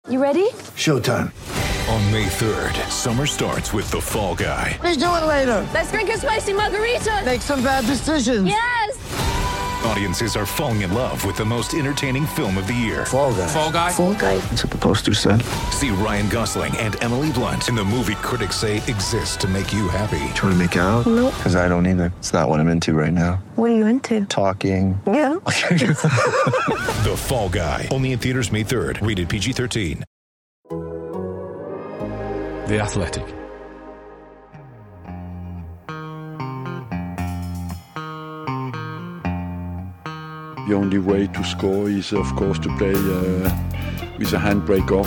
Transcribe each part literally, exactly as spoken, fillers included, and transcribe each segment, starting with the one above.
You ready? Showtime. On May third, summer starts with The Fall Guy. Let's do it later. Let's drink a spicy margarita. Make some bad decisions. Yes! Audiences are falling in love with the most entertaining film of the year. Fall Guy. Fall Guy? Fall Guy. That's what the poster said. See Ryan Gosling and Emily Blunt in the movie critics say exists to make you happy. Trying to make it out? Nope. Because I don't either. It's not what I'm into right now. What are you into? Talking. Yeah. The Fall Guy. Only in theaters May third. Rated P G thirteen. The Athletic. The only way to score is, of course, to play uh, with a handbrake off.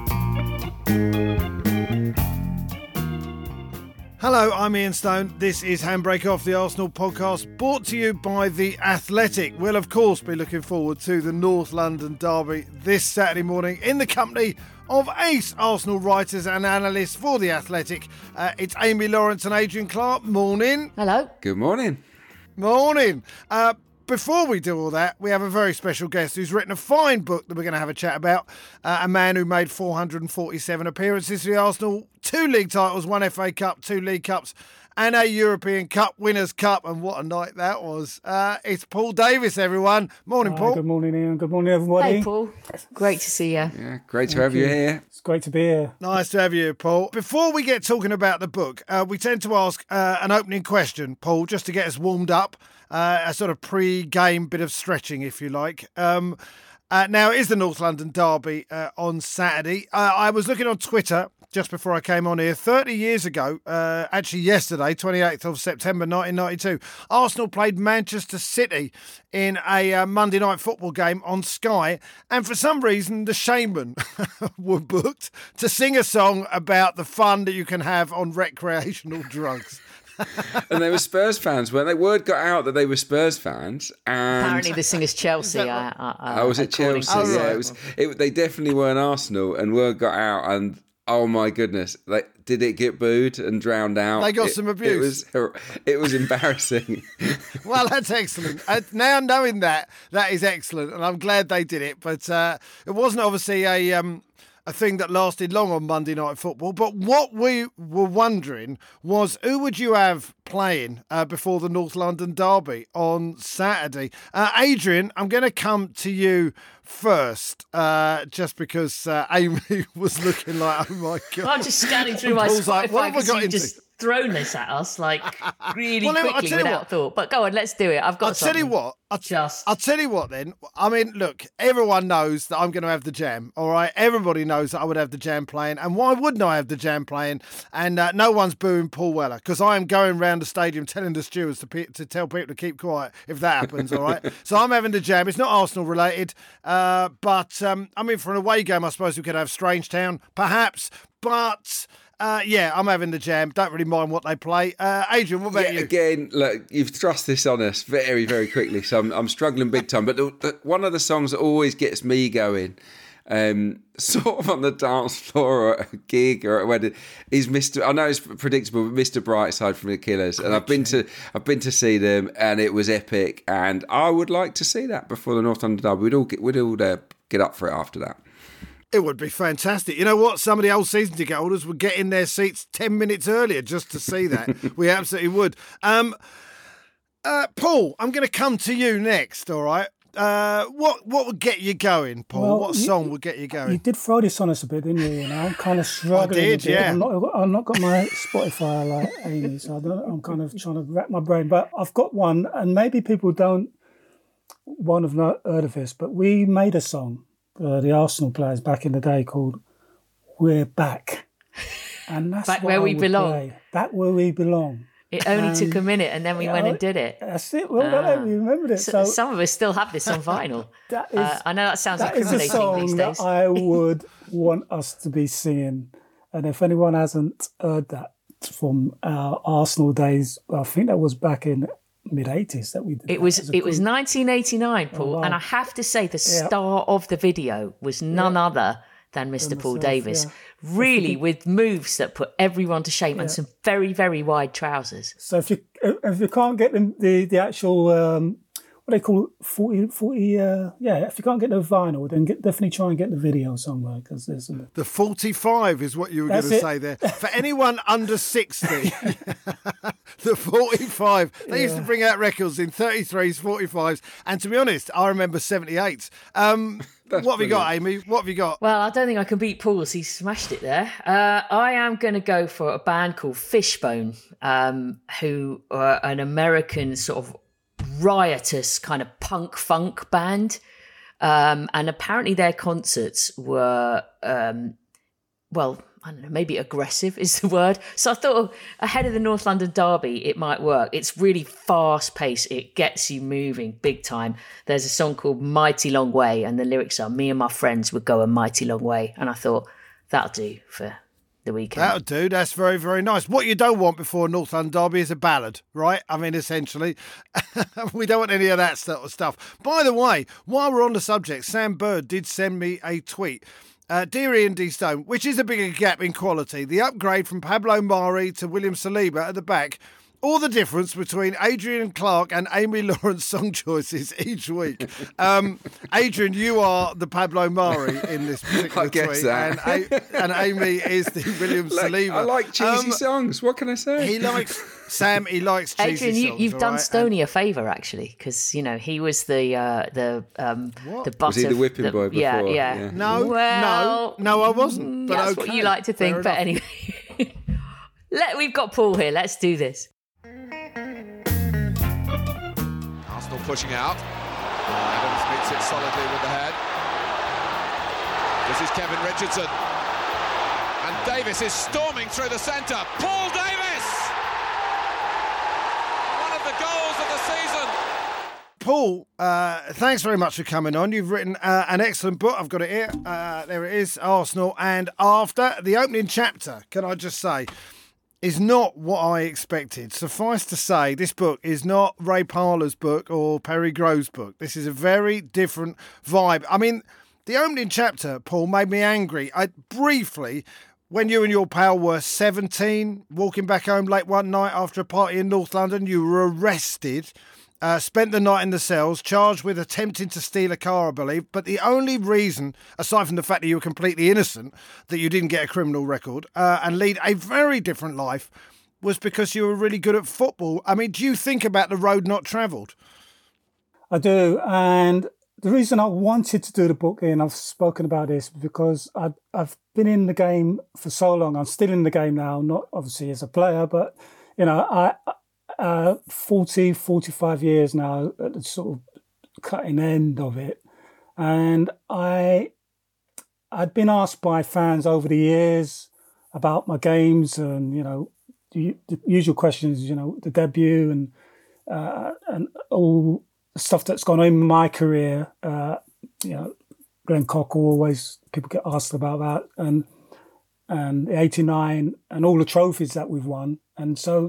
Hello, I'm Ian Stone. This is Handbrake Off, the Arsenal podcast, brought to you by The Athletic. We'll, of course, be looking forward to the North London derby this Saturday morning in the company of ace Arsenal writers and analysts for The Athletic. Uh, it's Amy Lawrence and Adrian Clark. Morning. Hello. Good morning. Morning. Uh, Before we do all that, we have a very special guest who's written a fine book that we're going to have a chat about. Uh, a man who made four hundred forty-seven appearances for the Arsenal, two league titles, one F A Cup, two League Cups, and a European Cup Winners' Cup. And what a night that was. Uh, it's Paul Davis, everyone. Morning, Hi, Paul. good morning, Ian. Good morning, everybody. Hey, Paul. Great to see you. Yeah, great to Thank have you you. here. It's great to be here. Nice to have you, Paul. Before we get talking about the book, uh, we tend to ask uh, an opening question, Paul, just to get us warmed up. Uh, a sort of pre-game bit of stretching, if you like. Um, uh, now, it is the North London derby uh, on Saturday. Uh, I was looking on Twitter just before I came on here. thirty years ago, uh, actually yesterday, twenty-eighth of September nineteen ninety-two, Arsenal played Manchester City in a uh, Monday night football game on Sky. And for some reason, the Shaman were booked to sing a song about the fun that you can have on recreational drugs. And they were Spurs fans. When the word got out that they were Spurs fans, and Apparently the singer's Chelsea. I, I, oh, was it according Chelsea? to- Oh, Yeah, right. it was. It, they definitely weren't Arsenal, and word got out, and oh my goodness, like, did it get booed and drowned out? They got It- some It abuse. was, hor- it was embarrassing. Well, that's excellent. Uh, now knowing that, that is excellent, and I'm glad they did it. But uh, it wasn't obviously a um, a thing that lasted long on Monday Night Football. But what we were wondering was, who would you have playing uh, before the North London derby on Saturday? Uh, Adrian, I'm going to come to you first, uh, just because uh, Amy was looking like, oh my God. I'm just scanning through my Paul's like, Spotify what have I because got you've into? just thrown this at us like really Well, no, I'll quickly tell you without what. thought. But go on, let's do it. I've got I'll tell you something. what. I'll, Just- I'll tell you what then. I mean, look, everyone knows that I'm going to have the Jam, all right? Everybody knows that I would have the Jam playing. And why wouldn't I have the Jam playing? And uh, no one's booing Paul Weller, because I am going round the stadium telling the stewards to, pe- to tell people to keep quiet if that happens, all right? So I'm having the Jam. It's not Arsenal related. Uh, but, um, I mean, for an away game, I suppose we could have Strangetown, perhaps. But... Uh, yeah, I'm having the Jam. Don't really mind what they play. Uh, Adrian, what about Yeah, you? again, look, you've thrust this on us very, very quickly, so I'm, I'm struggling big time. But the, the, one of the songs that always gets me going, um, sort of on the dance floor or at a gig or at a wedding, is Mister I know it's predictable, but Mister Brightside from the Killers. And I've been to I've been to see them, and it was epic. And I would like to see that before the North London derby. We'd all get we'd all uh, get up for it after that. It would be fantastic. You know what? Some of the old season ticket holders would get in their seats ten minutes earlier just to see that. We absolutely would. Um, uh, Paul, I'm going to come to you next, all right? Uh, what what would get you going, Paul? Well, what you- song would get you going? You did throw this on us a bit, didn't you? You know, I'm kind of struggling did, a bit. yeah. I'm not, I've not got my Spotify like Amy, so I don't, I'm kind of trying to wrap my brain. But I've got one, and maybe people don't won't have not heard of this, but we made a song, uh, the Arsenal players back in the day, called "We're Back," and that's Back what where I we would belong. play. Back where we belong. It only Um, took a minute and then we yeah, went and did it. That's it. Well, Ah. we remembered it. So, So some of us still have this on vinyl. that is, uh, I know that sounds that is a incriminating these song days. that I would want us to be singing. And if anyone hasn't heard that from our Arsenal days, I think that was back in mid eighties that we did. It that was as a it was group. nineteen eighty-nine, Paul, wow. and I have to say the Yeah. star of the video was none other than Mister Paul myself, Davis. yeah. Really, with moves that put everyone to shame and Yeah. some very very wide trousers. So if you if you can't get the the, the actual um, what they call it, forty, forty, uh, yeah, if you can't get the vinyl, then get, definitely try and get the video somewhere. Cause there's a... The forty-five is what you were going to say there. For anyone under sixty, the forty-five, they yeah. used to bring out records in thirty-threes, forty-fives, and to be honest, I remember seventy-eights. Um, what have brilliant. you got, Amy? What have you got? Well, I don't think I can beat Paul's. He smashed it there. Uh, I am going to go for a band called Fishbone, um, who are an American sort of riotous kind of punk funk band. Um, and apparently their concerts were, um, well, I don't know, maybe aggressive is the word. So I thought ahead of the North London Derby, it might work. It's really fast paced. It gets you moving big time. There's a song called Mighty Long Way, and the lyrics are, me and my friends would go a mighty long way. And I thought, that'll do for the weekend. That'll do. That's very, very nice. What you don't want before North London Derby is a ballad, right? I mean, essentially, we don't want any of that sort of stuff. By the way, while we're on the subject, Sam Bird did send me a tweet. Uh, Dear Ian D. Stone, which is a bigger gap in quality, the upgrade from Pablo Mari to William Saliba at the back, or the difference between Adrian Clark and Amy Lawrence song choices each week. Um, Adrian, you are the Pablo Mari in this particular I guess tweet, that. and, A- and Amy is the William like, Saliba. I like cheesy um, songs. What can I say? He likes Sam. He likes cheesy Adrian, you, songs. you've done right? Stoney and, a favour actually, because you know he was the uh, the um, the butt was he of the whipping the, boy before? Yeah, yeah. yeah. No, well, no, no, I wasn't. But that's okay, what you like to think. But enough. anyway, Let we've got Paul here. Let's do this. Arsenal pushing out. Uh, Evans meets it solidly with the head. This is Kevin Richardson. And Davis is storming through the centre. Paul Davis! One of the goals of the season. Paul, uh, thanks very much for coming on. You've written uh, an excellent book. I've got it here. Uh, there it is, Arsenal and After. The opening chapter, can I just say, is not what I expected. Suffice to say, this book is not Ray Parlour's book or Perry Grove's book. This is a very different vibe. I mean, the opening chapter, Paul, made me angry. I briefly, when you and your pal were seventeen, walking back home late one night after a party in North London, you were arrested, uh, spent the night in the cells, charged with attempting to steal a car, I believe. But the only reason, aside from the fact that you were completely innocent, that you didn't get a criminal record uh, and lead a very different life, was because you were really good at football. I mean, do you think about the road not travelled? I do, and the reason I wanted to do the book, and I've spoken about this, because I've, I've been in the game for so long. I'm still in the game now, not obviously as a player, but, you know, I uh, forty, forty-five years now at the sort of cutting end of it. And I, I'd been asked by fans over the years about my games and, you know, the, the usual questions, you know, the debut and uh, and all stuff that's gone on in my career. Uh, you know, Glenn Cockle, always people get asked about that, and and the eighty-nine and all the trophies that we've won. And so,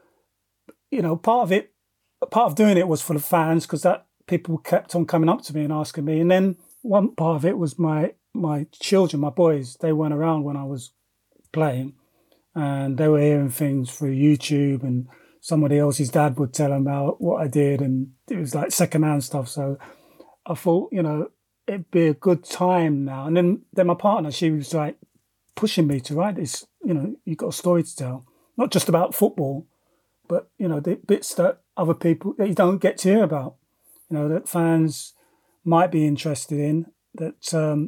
you know, part of it, part of doing it was for the fans, because that people kept on coming up to me and asking me. And then one part of it was my my children, my boys. They weren't around when I was playing, and they were hearing things through YouTube, and somebody else's dad would tell them about what I did, and it was like secondhand stuff. So I thought, you know, it'd be a good time now. And then, then my partner, she was like pushing me to write this. You know, you've got a story to tell, not just about football, but, you know, the bits that other people, that you don't get to hear about, you know, that fans might be interested in, that um,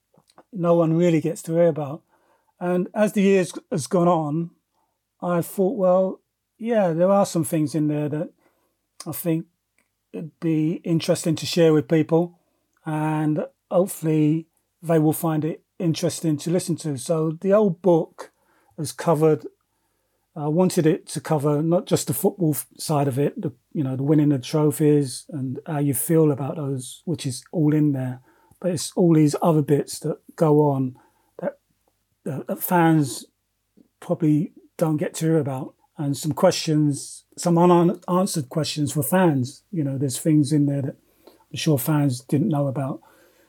no one really gets to hear about. And as the years has gone on, I thought, well, yeah, there are some things in there that I think it'd be interesting to share with people, and hopefully they will find it interesting to listen to. So the old book has covered, I wanted it to cover not just the football side of it, the, you know, the winning the trophies and how you feel about those, which is all in there, but it's all these other bits that go on that, that fans probably don't get to hear about. And some questions, some unanswered questions for fans. You know, there's things in there that I'm sure fans didn't know about.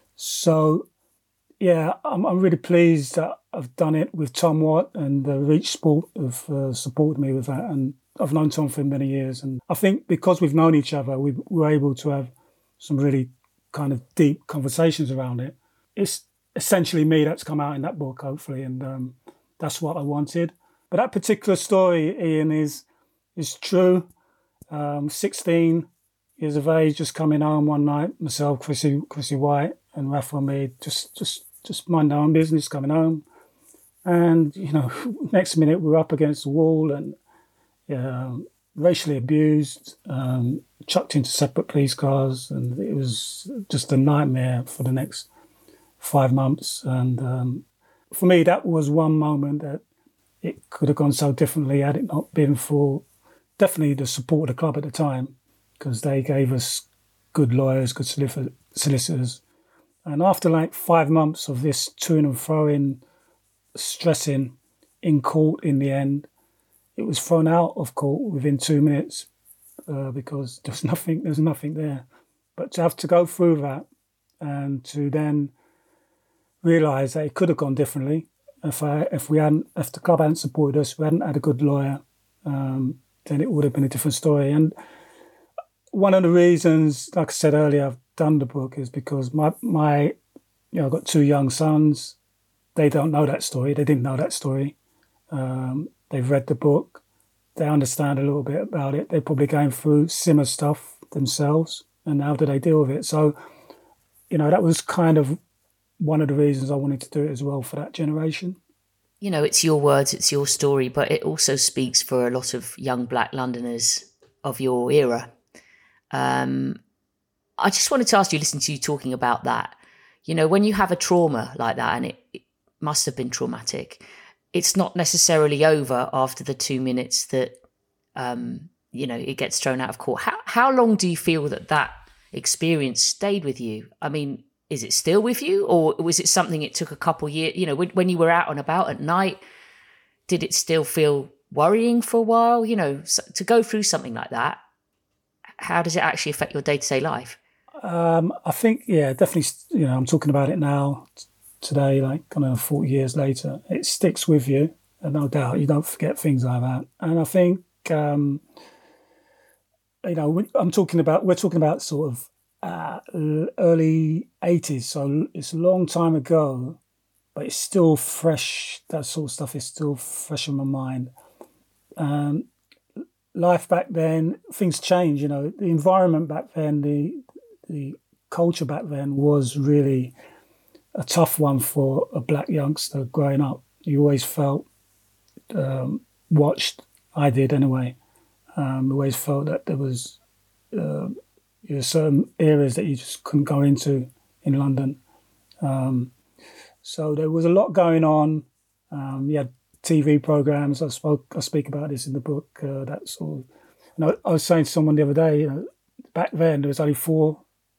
So, yeah, I'm, I'm really pleased that I've done it with Tom Watt, and uh, Reach Sport have uh, supported me with that. And I've known Tom for many years, and I think because we've known each other, we were able to have some really kind of deep conversations around it. It's essentially me that's come out in that book, hopefully, and um, that's what I wanted. But that particular story, Ian, is is true. Um, sixteen years of age, just coming home one night, myself, Chrissy, Chrissy White, and Rafa and me, just just just mind our own business, coming home, and you know, next minute we're up against the wall and uh, racially abused, um, chucked into separate police cars, and it was just a nightmare for the next five months. And um, for me, that was one moment that it could have gone so differently had it not been for definitely the support of the club at the time, because they gave us good lawyers, good solicitors. And after like five months of this to and fro, stressing in court in the end, it was thrown out of court within two minutes uh, because there's nothing, there's nothing there. But to have to go through that and to then realise that it could have gone differently if I, if we hadn't, if the club hadn't supported us, we hadn't had a good lawyer, um, then it would have been a different story. And one of the reasons, like I said earlier, I've done the book is because my my, you know, I've got two young sons. They don't know that story. They didn't know that story. Um, they've read the book. They understand a little bit about it. They're probably going through similar stuff themselves. And how do they deal with it? So, you know, that was kind of one of the reasons I wanted to do it as well for that generation. You know, it's your words, it's your story, but it also speaks for a lot of young Black Londoners of your era. Um, I just wanted to ask you, listen to you talking about that. You know, when you have a trauma like that, and it, it must have been traumatic, it's not necessarily over after the two minutes that, um, you know, it gets thrown out of court. How, how long do you feel that that experience stayed with you? I mean, is it still with you, or was it something it took a couple years? You know, when, when you were out and about at night, did it still feel worrying for a while? You know, so, to go through something like that, how does it actually affect your day-to-day life? Um, I think, yeah, definitely, you know, I'm talking about it now, t- today, like kind of forty years later. It sticks with you, and no doubt you don't forget things like that. And I think, um, you know, I'm talking about, we're talking about sort of uh, early eighties, so it's a long time ago, but it's still fresh. That sort of stuff is still fresh in my mind. Um, life back then, things change, you know, the environment back then, the the culture back then was really a tough one for a black youngster growing up. You always felt um, watched. I did anyway. Um, always felt that there was uh, you know, certain areas that you just couldn't go into in London. Um, so there was a lot going on. Um, you had T V programs. I spoke. I speak about this in the book. Uh, that sort of. And I, I was saying to someone the other day, you know, back then there was only four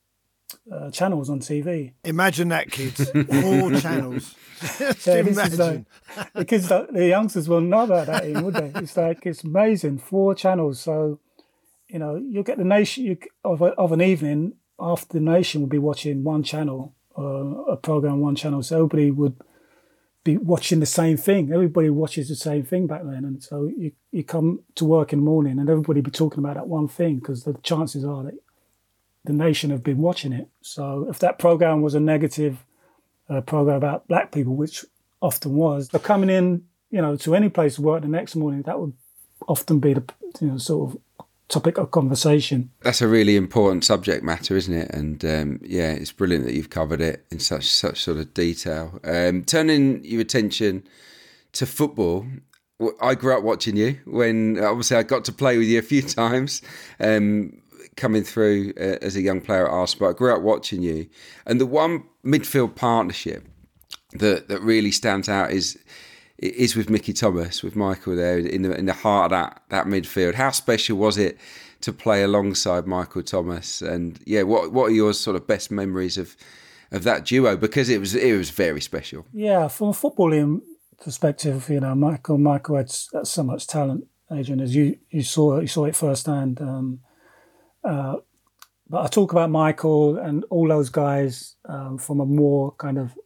uh, channels on T V. Imagine that, kids. Four channels. Just yeah, imagine. Like, the kids, the youngsters will know about that, Ian, would they? It's like, it's amazing. Four channels. So, you know, you'll get the nation you, of, a, of an evening, after the nation would be watching one channel, uh, a program, one channel. So everybody would be watching the same thing. Everybody watches the same thing back then. And so you, you come to work in the morning and everybody be talking about that one thing, because the chances are that the nation have been watching it. So if that program was a negative uh, program about black people, which often was, but coming in, you know, to any place to work the next morning, that would often be the, you know, sort of topic of conversation. That's a really important subject matter, isn't it? And um, yeah, it's brilliant that you've covered it in such such sort of detail. Um, turning your attention to football, I grew up watching you when obviously I got to play with you a few times, um, coming through uh, as a young player at Arsenal. But I grew up watching you, and the one midfield partnership that that really stands out is. is with Mickey Thomas, with Michael there in the in the heart of that that midfield. How special was it to play alongside Michael Thomas? And yeah, what what are your sort of best memories of of that duo? Because it was it was very special. Yeah, from a footballing perspective, you know, Michael Michael had so much talent, Adrian, as you you saw you saw it firsthand. Um, uh, but I talk about Michael and all those guys um, from a more kind of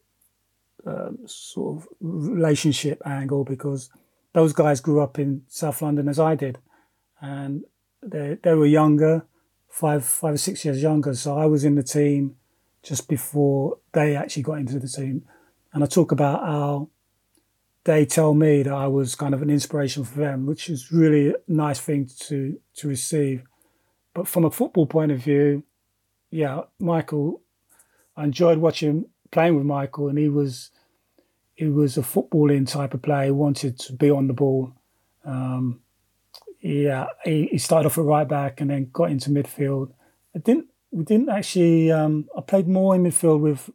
Um, sort of relationship angle, because those guys grew up in South London as I did, and they they were younger, five five or six years younger. So I was in the team just before they actually got into the team, and I talk about how they tell me that I was kind of an inspiration for them, which is really a nice thing to to receive. But from a football point of view, yeah, Michael, I enjoyed watching playing with Michael, and he was he was a footballing type of player. He wanted to be on the ball. Um, yeah, he, he started off at right back and then got into midfield. I didn't we didn't actually. Um, I played more in midfield with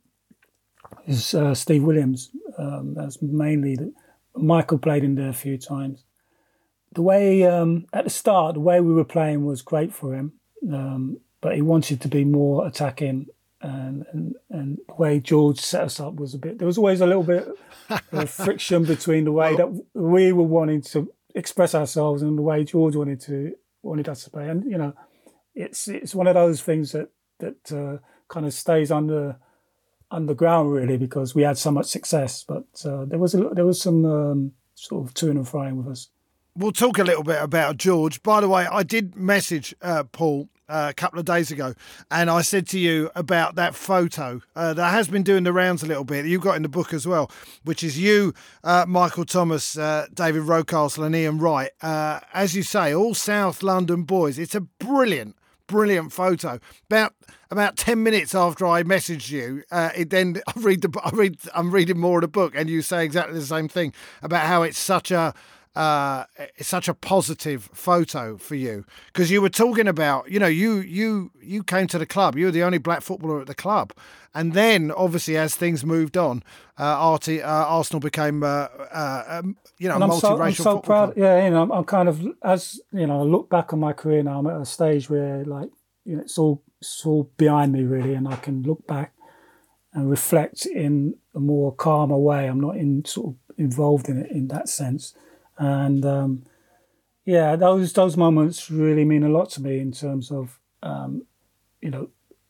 is, uh, Steve Williams. Um, that's mainly the, Michael played in there a few times. The way um, at the start, the way we were playing was great for him, um, but he wanted to be more attacking, and, and and the way George set us up was a bit. There was always a little bit of friction between the way that we were wanting to express ourselves and the way George wanted to wanted us to play. And you know, it's it's one of those things that that uh, kind of stays under. underground really, because we had so much success, but uh, there was a there was some um, sort of to and froing with us. We'll talk a little bit about George. By the way, I did message uh, Paul uh, a couple of days ago, and I said to you about that photo uh, that has been doing the rounds a little bit. You got in the book as well, which is you, uh, Michael Thomas, uh, David Rocastle, and Ian Wright. Uh, as you say, all South London boys. It's a brilliant. Brilliant photo. About about ten minutes after I messaged you, uh, it then I read the I read I'm reading more of the book, and you say exactly the same thing about how it's such a uh, it's such a positive photo for you, because you were talking about you know you you you came to the club, you were the only black footballer at the club, and then obviously as things moved on, uh, R T, uh, Arsenal became uh, uh, um, you know and I'm multiracial so, I'm so football proud. club. Yeah, you know, I'm, I'm kind of as you know, I look back on my career now. I'm at a stage where like you know, it's all it's all behind me really, and I can look back and reflect in a more calmer way. I'm not in sort of involved in it in that sense, and um, yeah, those those moments really mean a lot to me in terms of um, you know.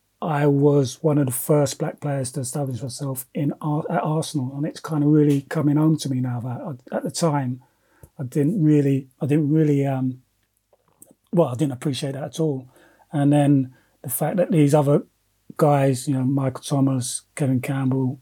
I was one of the first black players to establish myself in at Arsenal, and it's kind of really coming home to me now. That I, at the time, I didn't really, I didn't really, um, well, I didn't appreciate that at all. And then the fact that these other guys, you know, Michael Thomas, Kevin Campbell,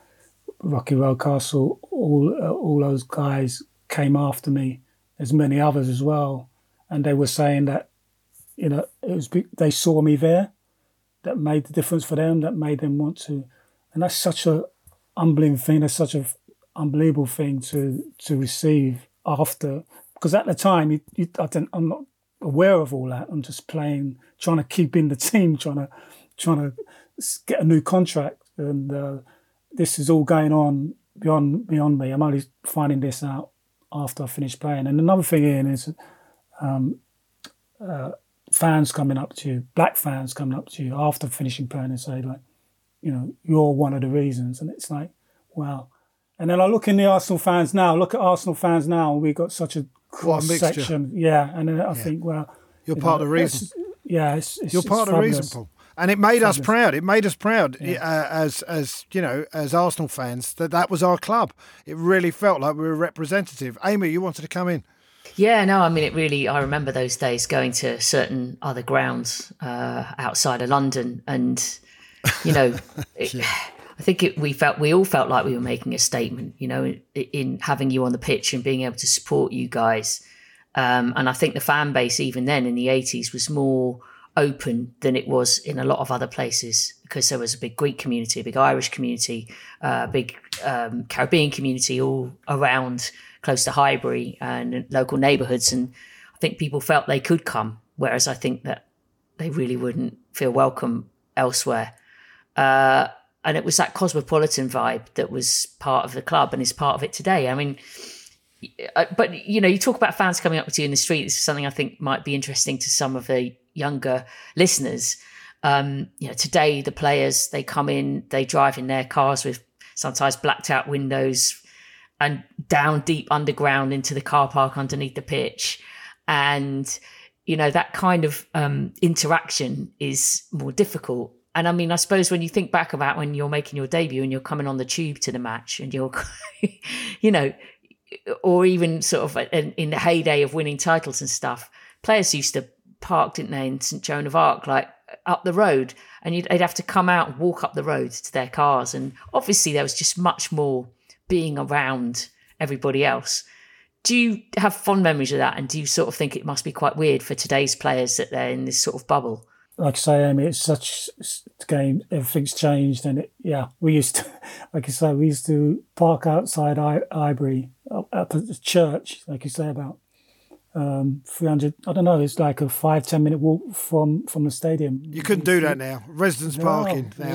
Rocky Rocastle, all uh, all those guys came after me. There's many others as well, and they were saying that, you know, it was they saw me there. That made the difference for them, that made them want to. And that's such a humbling thing, that's such an unbelievable thing to to receive after. Because at the time, you, you, I didn't, I'm not aware of all that. I'm just playing, trying to keep in the team, trying to trying to get a new contract. And uh, this is all going on beyond beyond me. I'm only finding this out after I finish playing. And another thing, Ian, is um, uh, fans coming up to you, black fans coming up to you after finishing playing and say, like, you know, you're one of the reasons. And it's like, wow. And then I look in the Arsenal fans now, look at Arsenal fans now, we've got such a cross-section. Yeah, and then I yeah. think, well... You're you part know, of the reason. Yeah, it's, it's You're part it's of the reason, Paul. And it made fabulous. us proud. It made us proud yeah. uh, as, as you know, as Arsenal fans, that that was our club. It really felt like we were representative. Amy, you wanted to come in. Yeah, no, I mean, it really, I remember those days going to certain other grounds uh, outside of London. And, you know, it, yeah. I think it, we felt, we all felt like we were making a statement, you know, in, in having you on the pitch and being able to support you guys. Um, and I think the fan base, even then in the eighties, was more open than it was in a lot of other places, because there was a big Greek community, a big Irish community, a uh, big um, Caribbean community all around close to Highbury and local neighbourhoods. And I think people felt they could come, whereas I think that they really wouldn't feel welcome elsewhere. Uh, and it was that cosmopolitan vibe that was part of the club and is part of it today. I mean, but, you know, you talk about fans coming up to you in the street. This is something I think might be interesting to some of the younger listeners. Um, you know, today the players, they come in, they drive in their cars with sometimes blacked out windows, and down deep underground into the car park underneath the pitch. And, you know, that kind of um, interaction is more difficult. And I mean, I suppose when you think back about when you're making your debut and you're coming on the tube to the match and you're, you know, or even sort of in, in the heyday of winning titles and stuff, players used to park, didn't they, in Saint Joan of Arc, like up the road, and you'd, they'd have to come out and walk up the road to their cars. And obviously there was just much more being around everybody else. Do you have fond memories of that? And do you sort of think it must be quite weird for today's players that they're in this sort of bubble? Like I say, Amy, it's such a game. Everything's changed, and it, yeah, we used to, like you say, we used to park outside I- Highbury at the church, like you say, about um, three hundred. I don't know. It's like a five ten minute walk from from the stadium. You couldn't do that now. Residence No, parking now.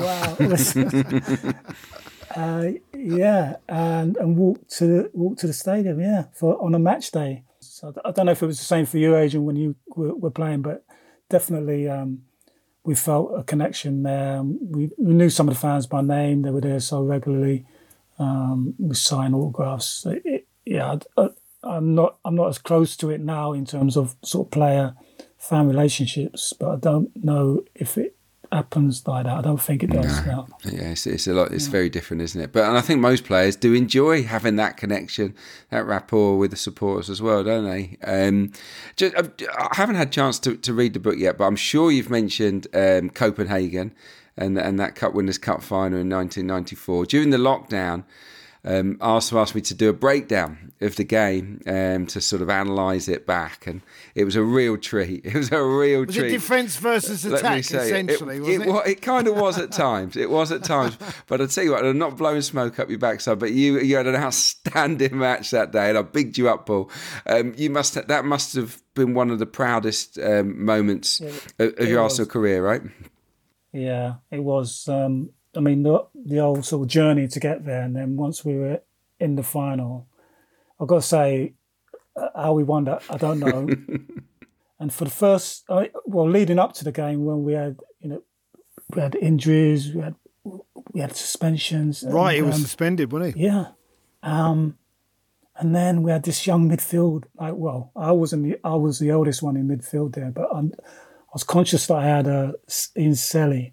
Wow. Uh, yeah, and and walk to the walk to the stadium, yeah, for on a match day. So I don't know if it was the same for you, Adrian, when you were, were playing, but definitely um, we felt a connection there. We, we knew some of the fans by name; they were there so regularly. Um, we signed autographs. It, it, yeah, I, I'm not I'm not as close to it now in terms of sort of player fan relationships, but I don't know if it happens like that. I don't think it does no. now. Yeah, it's, it's a lot. It's yeah. very different, isn't it? But and I think most players do enjoy having that connection, that rapport with the supporters as well, don't they? Um, just, I haven't had a chance to, to read the book yet, but I'm sure you've mentioned um, Copenhagen and and that Cup Winners' Cup final in nineteen ninety-four during the lockdown. Um, Arsenal asked me to do a breakdown of the game um, to sort of analyse it back, and it was a real treat. It was a real was treat. Was it defence versus attack, essentially, it, wasn't it? It, it, it kind of was at times. It was at times. But I'll tell you what, I'm not blowing smoke up your backside, but you you had an outstanding match that day, and I bigged you up, Paul. Um, you must That must have been one of the proudest um, moments yeah, of, of your was. Arsenal career, right? Yeah, it was. Um, I mean, the, the old sort of journey to get there, and then once we were in the final, I've got to say, uh, how we won that, I don't know. And for the first, uh, well, leading up to the game, when we had, you know, we had injuries, we had we had suspensions. Right, and, he was um, suspended, wasn't he? Yeah. Um, and then we had this young midfield. Like, well, I wasn't the, I was the oldest one in midfield there, but I'm, I was conscious that I had a Ian Selly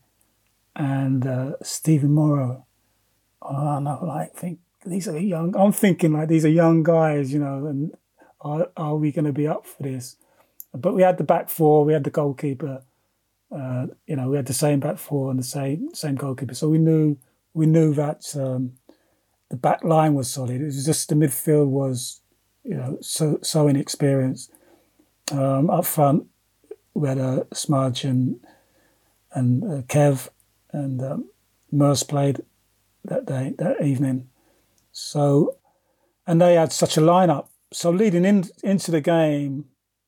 and uh, Stephen Morrow. Oh, I know, like, think these are young. I'm thinking like these are young guys, you know, and are, are we going to be up for this? But we had the back four, we had the goalkeeper. Uh, you know, we had the same back four and the same same goalkeeper, so we knew we knew that um, the back line was solid. It was just the midfield was, you know, so so inexperienced. Um, up front, we had a uh, Smudge and and uh, Kev. And um, Merce played that day, that evening. So, and they had such a lineup. So leading in, into the game,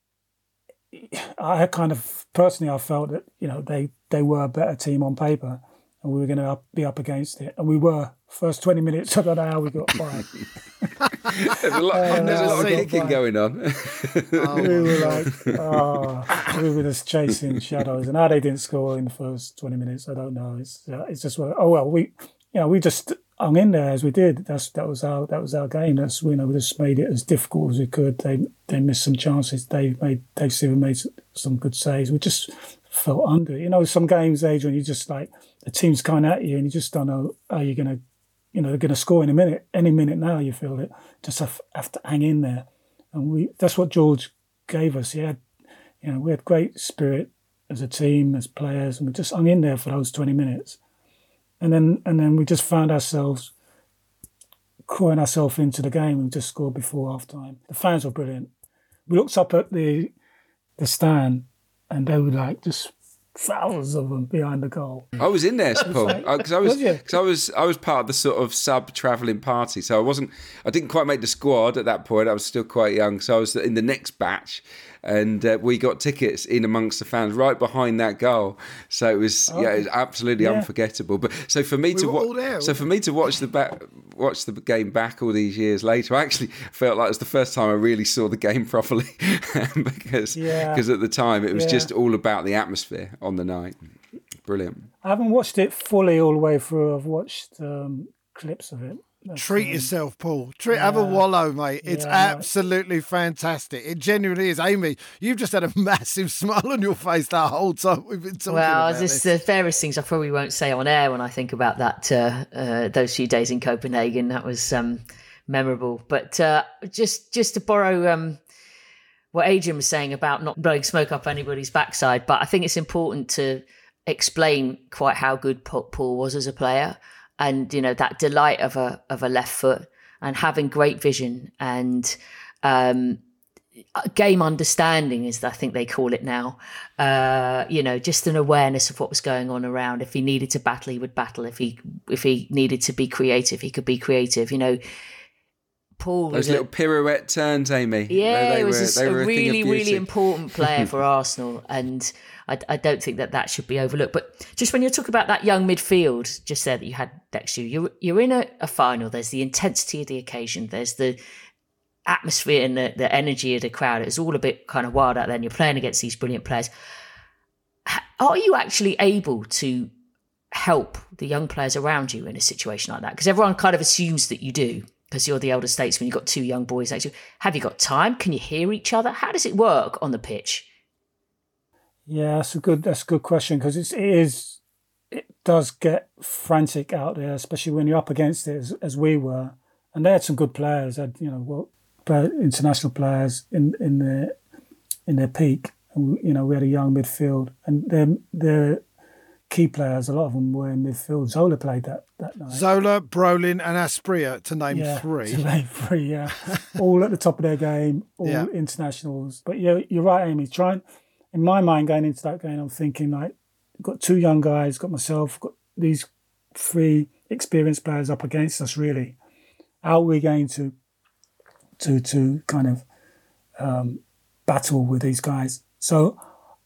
I kind of personally I felt that, you know, they they were a better team on paper, and we were going to be up against it, and we were. First twenty minutes, I don't know how we got by. There's a lot, uh, there's a lot of kicking going on. Oh, we were like, oh, we were just chasing shadows, and how they didn't score in the first twenty minutes, I don't know. It's uh, it's just oh well, we you know we just hung in there as we did. That's that was our that was our game. That's you know we just made it as difficult as we could. They they missed some chances. Dave made Dave Seaver made some good saves. We just felt under. You know, some games, Adrian, you just like the team's coming at you, and you just don't know how you're gonna. You know, they're going to score in a minute, any minute now, you feel it. Just have, have to hang in there. And we that's what George gave us. He had, you know, we had great spirit as a team, as players, and we just hung in there for those twenty minutes. And then and then we just found ourselves crawling ourselves into the game and just scored before half time. The fans were brilliant. We looked up at the the stand and they were like just thousands of them behind the goal. I was in there, Paul, because I was was because I was I was part of the sort of sub travelling party, so I wasn't I didn't quite make the squad at that point. I was still quite young, so I was in the next batch, and uh, we got tickets in amongst the fans right behind that goal. So it was oh, yeah, it was absolutely yeah. unforgettable. But so for me we to watch, so for me to watch the back, watch the game back all these years later, I actually felt like it was the first time I really saw the game properly because yeah. because at the time it was yeah. just all about the atmosphere on the night. Brilliant. I haven't watched it fully all the way through. I've watched um, clips of it. That's Treat um, yourself, Paul. Treat, yeah. Have a wallow, mate. It's Yeah. absolutely fantastic. It genuinely is. Amy, you've just had a massive smile on your face that whole time we've been talking well, about it's this. the various things I probably won't say on air when I think about that. Uh, uh, those few days in Copenhagen, that was um, memorable. But uh, just just to borrow um, what Adrian was saying about not blowing smoke up anybody's backside, but I think it's important to explain quite how good Paul was as a player, and you know that delight of a of a left foot and having great vision and um, game understanding, as I think they call it now. Uh, you know, just an awareness of what was going on around. If he needed to battle, he would battle. If he if he needed to be creative, he could be creative. You know. Paul Those little a, pirouette turns, Amy. Yeah, he was were, a, a, a really, a really important player for Arsenal, and I, I don't think that that should be overlooked. But just when you talk about that young midfield, just there that you had next to you, you're, you're in a, a final. There's the intensity of the occasion. There's the atmosphere and the, the energy of the crowd. It's all a bit kind of wild out there, and you're playing against these brilliant players. Are you actually able to help the young players around you in a situation like that? Because everyone kind of assumes that you do, because you're the elder statesman, you've got two young boys next to you. Have you got time? Can you hear each other? How does it work on the pitch? Yeah, that's a good that's a good question, because it is it does get frantic out there, especially when you're up against it as, as we were. And they had some good players, had you know, well, player, international players in in their in their peak. And, you know, we had a young midfield, and their their key players, a lot of them were in midfield. Zola played that, that night. Zola, Brolin and Asprilla, to name yeah, three. To name three, yeah. All at the top of their game, all yeah. internationals. But yeah, you're right, Amy. Trying, in my mind, going into that game, I'm thinking, like, got two young guys, got myself, got these three experienced players up against us, really. How are we going to, to, to kind of um, battle with these guys? So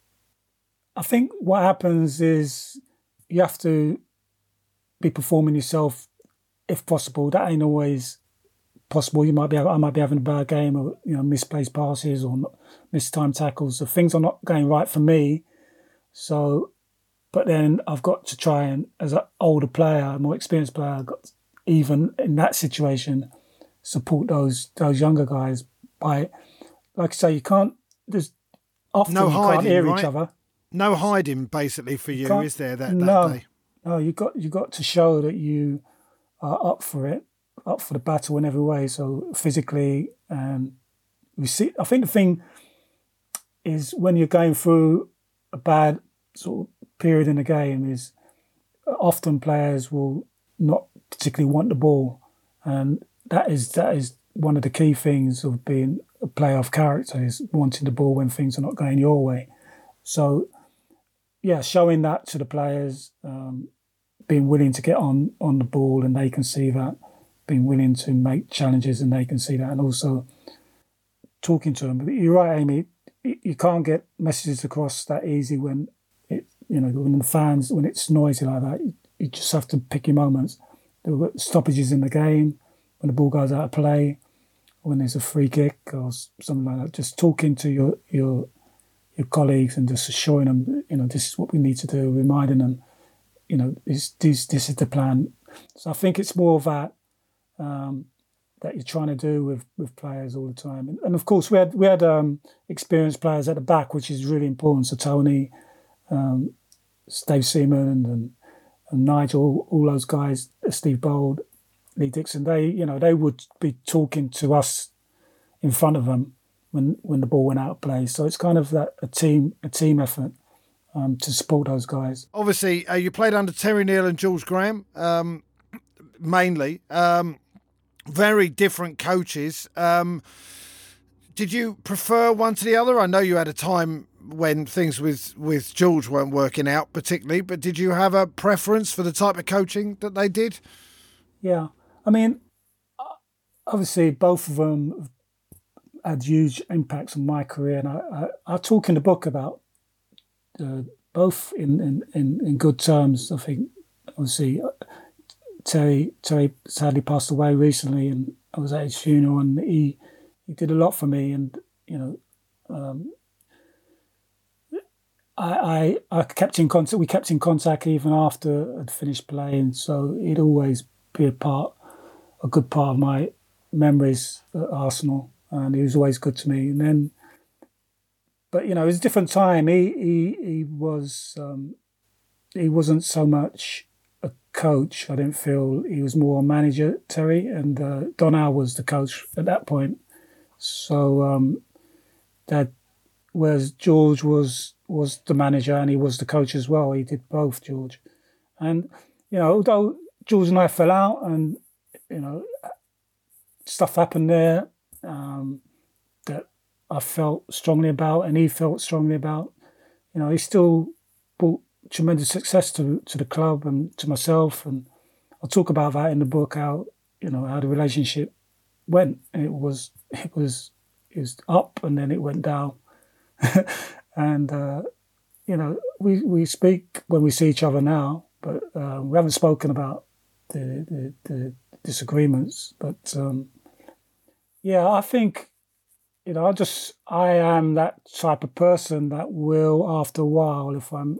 I think what happens is you have to be performing yourself if possible. That ain't always possible. You might be, I might be having a bad game, or you know, misplaced passes or mistimed tackles. So things are not going right for me. So, but then I've got to try and, as an older player, a more experienced player, I've got to, even in that situation, support those those younger guys by, like I say, you can't. There's often no you hiding, can't hear right? each other. No hiding, basically, for you, you is there, that, that no, day? No, you got you got to show that you are up for it, up for the battle in every way. So physically, and we see. I think the thing is when you're going through a bad sort of period in the game, is often players will not particularly want the ball, and that is that is one of the key things of being a player of character, is wanting the ball when things are not going your way. So, yeah, showing that to the players, um, being willing to get on, on the ball and they can see that, being willing to make challenges and they can see that, and also talking to them. But you're right, Amy, you can't get messages across that easy when it, you know, when the fans, when it's noisy like that. You just have to pick your moments. There were stoppages in the game, when the ball goes out of play, when there's a free kick or something like that. Just talking to your your your colleagues and just assuring them, you know, this is what we need to do, reminding them, you know, this this, this is the plan. So I think it's more of that um, that you're trying to do with, with players all the time. And, and of course, we had we had um, experienced players at the back, which is really important. So Tony, um, Dave Seaman, and, and Nigel, all, all those guys, Steve Bold, Lee Dixon, they, you know, they would be talking to us in front of them when when the ball went out of play. So it's kind of that a team a team effort um, to support those guys. Obviously, uh, you played under Terry Neal and George Graham, um, mainly. Um, very different coaches. Um, did you prefer one to the other? I know you had a time when things with, with George weren't working out particularly, but did you have a preference for the type of coaching that they did? Yeah. I mean, obviously, both of them had huge impacts on my career, and I, I, I talk in the book about uh, both in, in, in, in good terms. I think, obviously, Terry Terry sadly passed away recently, and I was at his funeral, and he he did a lot for me, and you know, um, I, I I kept in contact. We kept in contact even after I'd finished playing, so he'd always be a part, a good part of my memories at Arsenal. And he was always good to me. And then, but you know, it was a different time. He he he was um, he wasn't so much a coach. I didn't feel he was more a manager, Terry, and uh, Don Howe was the coach at that point. So um, that whereas George was was the manager and he was the coach as well. He did both, George. And, you know, although George and I fell out and, you know, stuff happened there um, that I felt strongly about and he felt strongly about, you know, he still brought tremendous success to to the club and to myself. And I'll talk about that in the book, how, you know, how the relationship went. It was, it was, it was up and then it went down. and, uh, you know, we, we speak when we see each other now, but uh, we haven't spoken about the, the, the disagreements. But, um, yeah, I think, you know, I just, I am that type of person that will, after a while, if I'm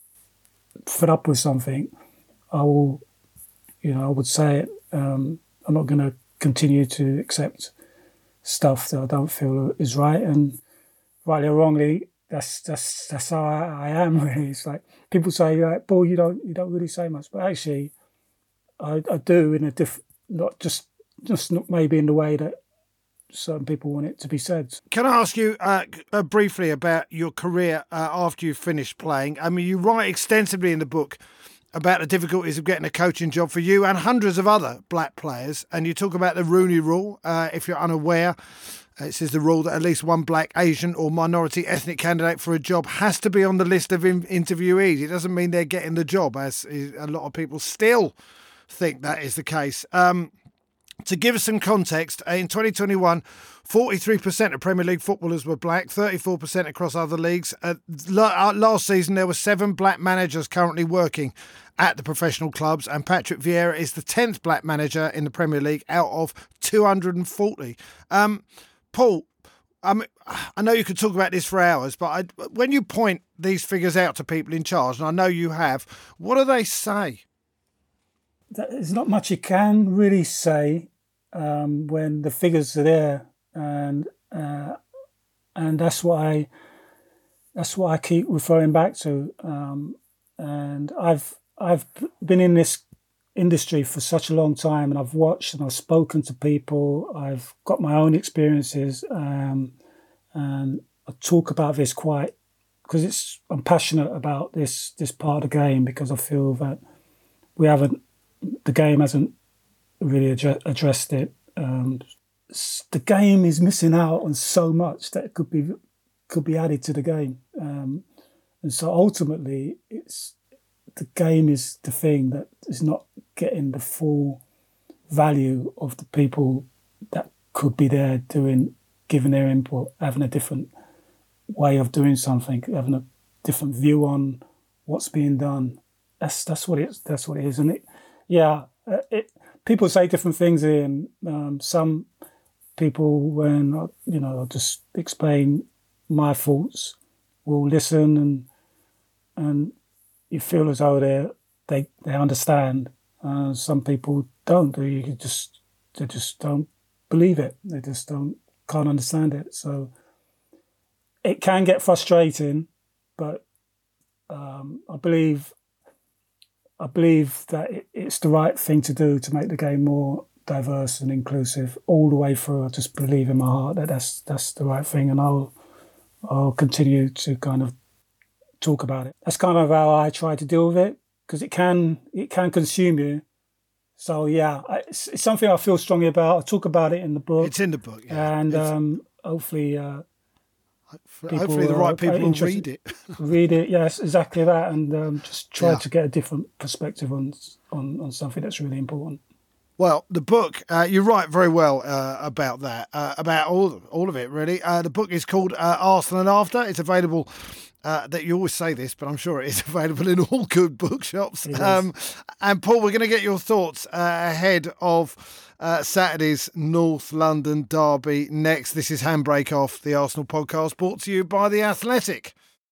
fed up with something, I will, you know, I would say it. Um, I'm not going to continue to accept stuff that I don't feel is right. And rightly or wrongly, that's that's that's how I, I am really. It's like people say, like, Paul, you don't you don't really say much, but actually, I, I do in a diff, not just just not maybe in the way that certain people want it to be said. Can I ask you uh, uh, briefly about your career uh, after you finished playing? I mean, you write extensively in the book about the difficulties of getting a coaching job for you and hundreds of other black players, and you talk about the Rooney Rule. Uh, if you're unaware, it says the rule that at least one black, Asian or minority ethnic candidate for a job has to be on the list of in- interviewees. It doesn't mean they're getting the job, as a lot of people still think that is the case. Um, to give us some context, in twenty twenty-one, forty-three percent of Premier League footballers were black, thirty-four percent across other leagues. Uh, last season, there were seven black managers currently working at the professional clubs, and Patrick Vieira is the tenth black manager in the Premier League out of two hundred forty. Um, Paul, I mean, I know you could talk about this for hours, but I, when you point these figures out to people in charge, and I know you have, what do they say? There's not much you can really say um, when the figures are there, and uh, and that's what I that's what I keep referring back to. Um, and I've I've been in this industry for such a long time, and I've watched and I've spoken to people. I've got my own experiences, um, and I talk about this quite because it's I'm passionate about this this part of the game, because I feel that we haven't the game hasn't really ad- addressed it. Um, the game is missing out on so much that could be could be added to the game, um, and so ultimately, it's the game is the thing that is not getting the full value of the people that could be there doing, giving their input, having a different way of doing something, having a different view on what's being done. That's that's what it's that's what it is, and it. Yeah, it, people say different things, and um, some people, when you know, I'll just explain my thoughts, will listen, and and you feel as though they they they understand. Uh, some people don't. They just they just don't believe it. They just don't can't understand it. So it can get frustrating, but um, I believe. I believe that it's the right thing to do to make the game more diverse and inclusive all the way through. I just believe in my heart that that's that's the right thing, and I'll I'll continue to kind of talk about it. That's kind of how I try to deal with it, because it can it can consume you. So yeah, it's, it's something I feel strongly about. I talk about it in the book. It's in the book, yeah. And um, hopefully. Uh, People, Hopefully the right people will read it. read it, yes, exactly that, and um, just try yeah. to get a different perspective on, on on something that's really important. Well, the book, uh, you write very well uh, about that, uh, about all all of it, really. Uh, the book is called uh, Arsenal and After. It's available, uh, that you always say this, but I'm sure it is available in all good bookshops. Um, and Paul, we're going to get your thoughts uh, ahead of Uh, Saturday's North London derby next. This is Handbrake Off, the Arsenal podcast, brought to you by The Athletic.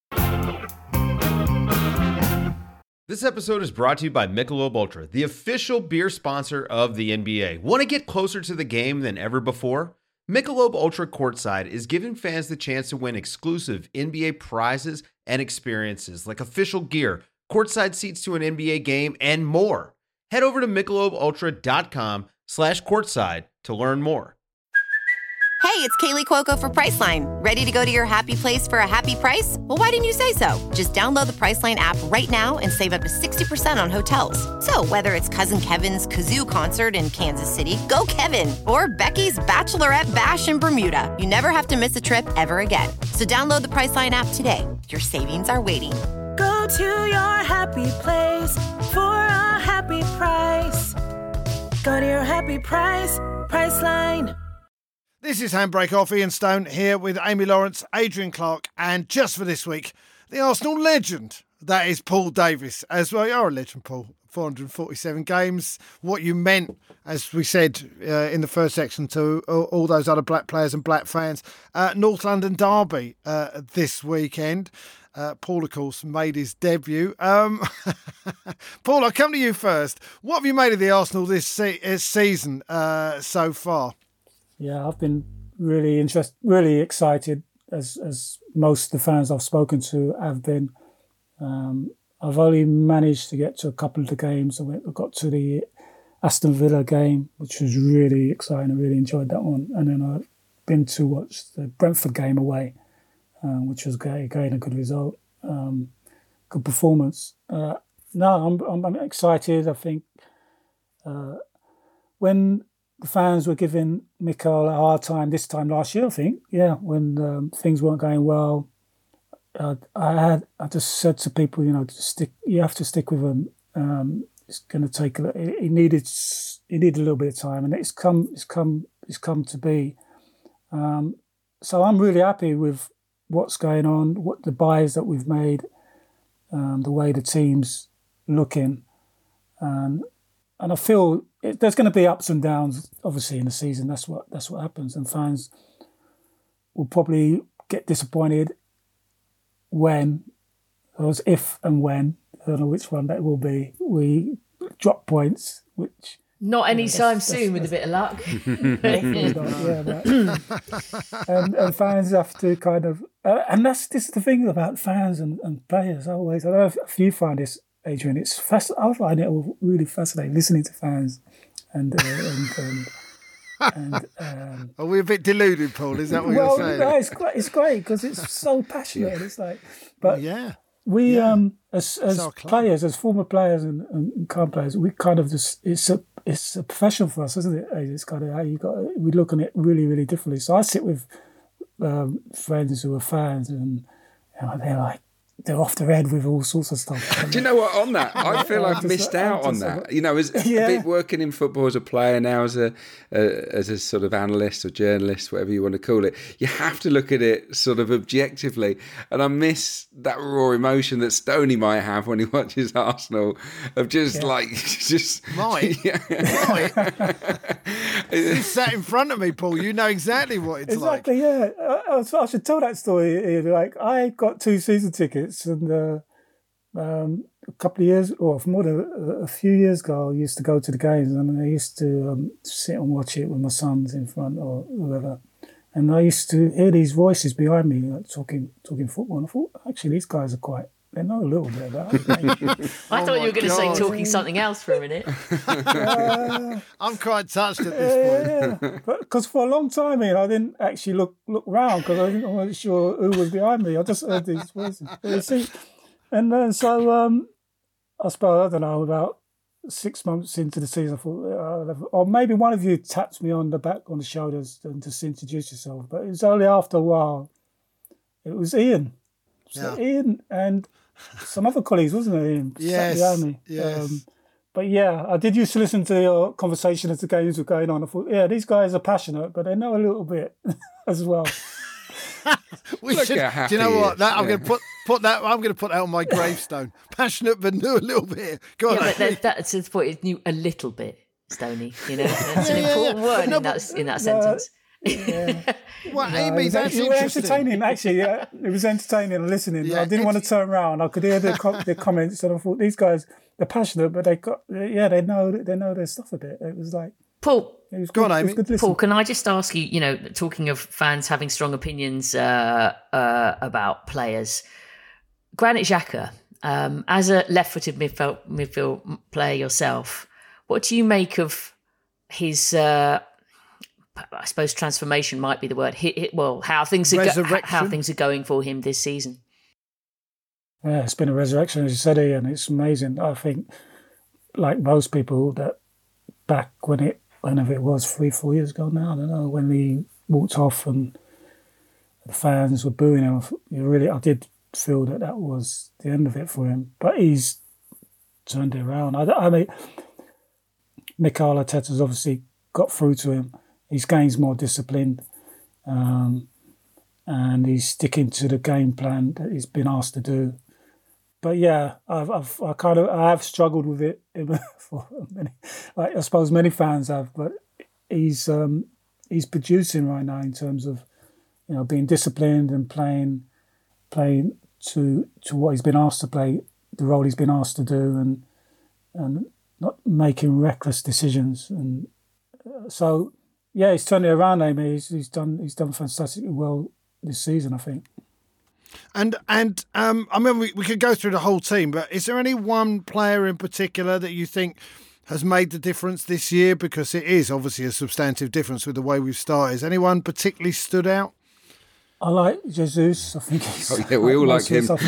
This episode is brought to you by Michelob Ultra, the official beer sponsor of the N B A. Want to get closer to the game than ever before? Michelob Ultra Courtside is giving fans the chance to win exclusive N B A prizes and experiences like official gear, courtside seats to an N B A game, and more. Head over to michelob ultra dot com slash courtside to learn more. Hey, it's Kaylee Cuoco for Priceline. Ready to go to your happy place for a happy price? Well, why didn't you say so? Just download the Priceline app right now and save up to sixty percent on hotels. So whether it's Cousin Kevin's Kazoo Concert in Kansas City, go Kevin, or Becky's Bachelorette Bash in Bermuda, you never have to miss a trip ever again. So download the Priceline app today. Your savings are waiting. Go to your happy place for a happy price. Go to your happy price, Priceline. This is Handbrake Off. Ian Stone here with Amy Lawrence, Adrian Clark, and just for this week, the Arsenal legend, that is Paul Davis. As well, you're a legend, Paul. four hundred forty-seven games. What you meant, as we said uh, in the first section, to all, all those other black players and black fans. Uh, North London Derby uh, this weekend. Uh, Paul, of course, made his debut. Um, Paul, I'll come to you first. What have you made of the Arsenal this se- season uh, so far? Yeah, I've been really interested, really excited, as as most of the fans I've spoken to have been. Um, I've only managed to get to a couple of the games. I, went, I got to the Aston Villa game, which was really exciting. I really enjoyed that one. And then I've been to watch the Brentford game away, uh, which was again a good result, um, good performance. Uh, no, I'm, I'm I'm excited. I think uh, when the fans were giving Mikel a hard time this time last year, I think, yeah, when um, things weren't going well, uh, I had I just said to people, you know, to stick. You have to stick with him. Um, it's going to take a. He needed he needed a little bit of time, and it's come it's come it's come to be. Um, so I'm really happy with what's going on, what the buys that we've made, um, the way the team's looking, and and I feel. It, there's going to be ups and downs, obviously, in the season. That's what that's what happens, and fans will probably get disappointed when, or if and when, I don't know which one that will be. We drop points, which not anytime yeah, soon, with a bit of luck. yeah, but, and, and fans have to kind of, uh, and that's this is the thing about fans and, and players. Always, I don't know if you find this, Adrian. It's fast. I find it really fascinating listening to fans. And, uh, and, um, and um, are we a bit deluded, Paul? Is that what well, you're saying? No, it's great. It's great because it's so passionate. It's like, but yeah, we yeah. um as as players, as former players and, and current players, we kind of just it's a it's a profession for us, isn't it? It's kind of how you got. We look at it really, really differently. So I sit with um, friends who are fans, and you know, they're like. They're off their head with all sorts of stuff. Do you know what? On that, I feel I've missed out on that. You know, as yeah. a bit working in football as a player now, as a uh, as a sort of analyst or journalist, whatever you want to call it, you have to look at it sort of objectively. And I miss that raw emotion that Stoney might have when he watches Arsenal, of just yeah. like just might. Yeah. might. You sat in front of me, Paul. You know exactly what it's exactly, like. Exactly. Yeah, I, I should tell that story. Like I got two season tickets. And uh, um, a couple of years, or more than a, a few years ago, I used to go to the games, and I used to um, sit and watch it with my sons in front or whoever. And I used to hear these voices behind me, like, talking talking football. And I thought, actually, these guys are quite. They know a little bit about it. I oh thought you were going to say God. talking something else for a minute. uh, I'm quite touched at this point. Yeah, because for a long time, I, mean, I didn't actually look look round because I, I wasn't sure who was behind me. I just heard these voices. See, and then so um, I suppose, I don't know, about six months into the season, I thought, uh, or maybe one of you tapped me on the back, on the shoulders and just introduced yourself. But it was only after a while. It was Ian. So yeah. Ian and some other colleagues, wasn't it, Ian? Yes, behind me. yes. Um, but yeah, I did used to listen to your conversation as the games were going on. I thought, yeah, these guys are passionate, but they know a little bit as well. we should, do you know what? That, yeah. I'm going to put put that. I'm going to put that on my gravestone. Passionate, but knew a little bit. Go on. Yeah, but that, that's the point. It knew a little bit, Stoney. You know, that's an yeah, important yeah. word no, in that in that sentence. Yeah. Well, no, Amy, that's it was entertaining. Actually, yeah, it was entertaining listening. Yeah, I didn't want to turn around. I could hear the co- the comments, and I thought these guys they're passionate, but they got yeah, they know they know their stuff a bit. It was like Paul. It was Go good, on, Amy. It was good Paul, can I just ask you? You know, talking of fans having strong opinions uh, uh, about players, Granit Xhaka, um, as a left-footed midfield midfield player yourself, what do you make of his? Uh, I suppose transformation might be the word. Hit, hit, well, how things are go- how things are going for him this season. Yeah, it's been a resurrection, as you said, Ian. It's amazing. I think, like most people, that back when it, whenever it was, three, four years ago now, I don't know, when he walked off and the fans were booing him, you really, I did feel that that was the end of it for him. But he's turned it around. I, I mean, Mikel Arteta's obviously got through to him. He's gained more disciplined, um, and he's sticking to the game plan that he's been asked to do. But yeah, I've, I've I kind of I have struggled with it for many, like I suppose many fans have. But he's um, he's producing right now in terms of, you know, being disciplined and playing playing to to what he's been asked to play, the role he's been asked to do, and and not making reckless decisions. And so yeah, he's turned it around, Amy. He's, he's done he's done fantastically well this season, I think. And and um, I mean, we, we could go through the whole team, but is there any one player in particular that you think has made the difference this year? Because it is obviously a substantive difference with the way we've started. Has anyone particularly stood out? I like Jesus. I think he's... Oh, yeah, we all like him. I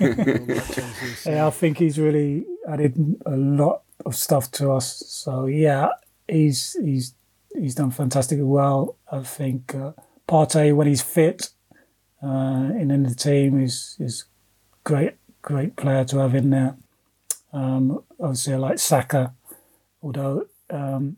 think. Yeah, I think he's really added a lot of stuff to us. So, yeah, he's he's he's done fantastically well. I think uh, Partey, when he's fit, uh, in, in the team, is is great, great player to have in there. Um, obviously, I like Saka, although um,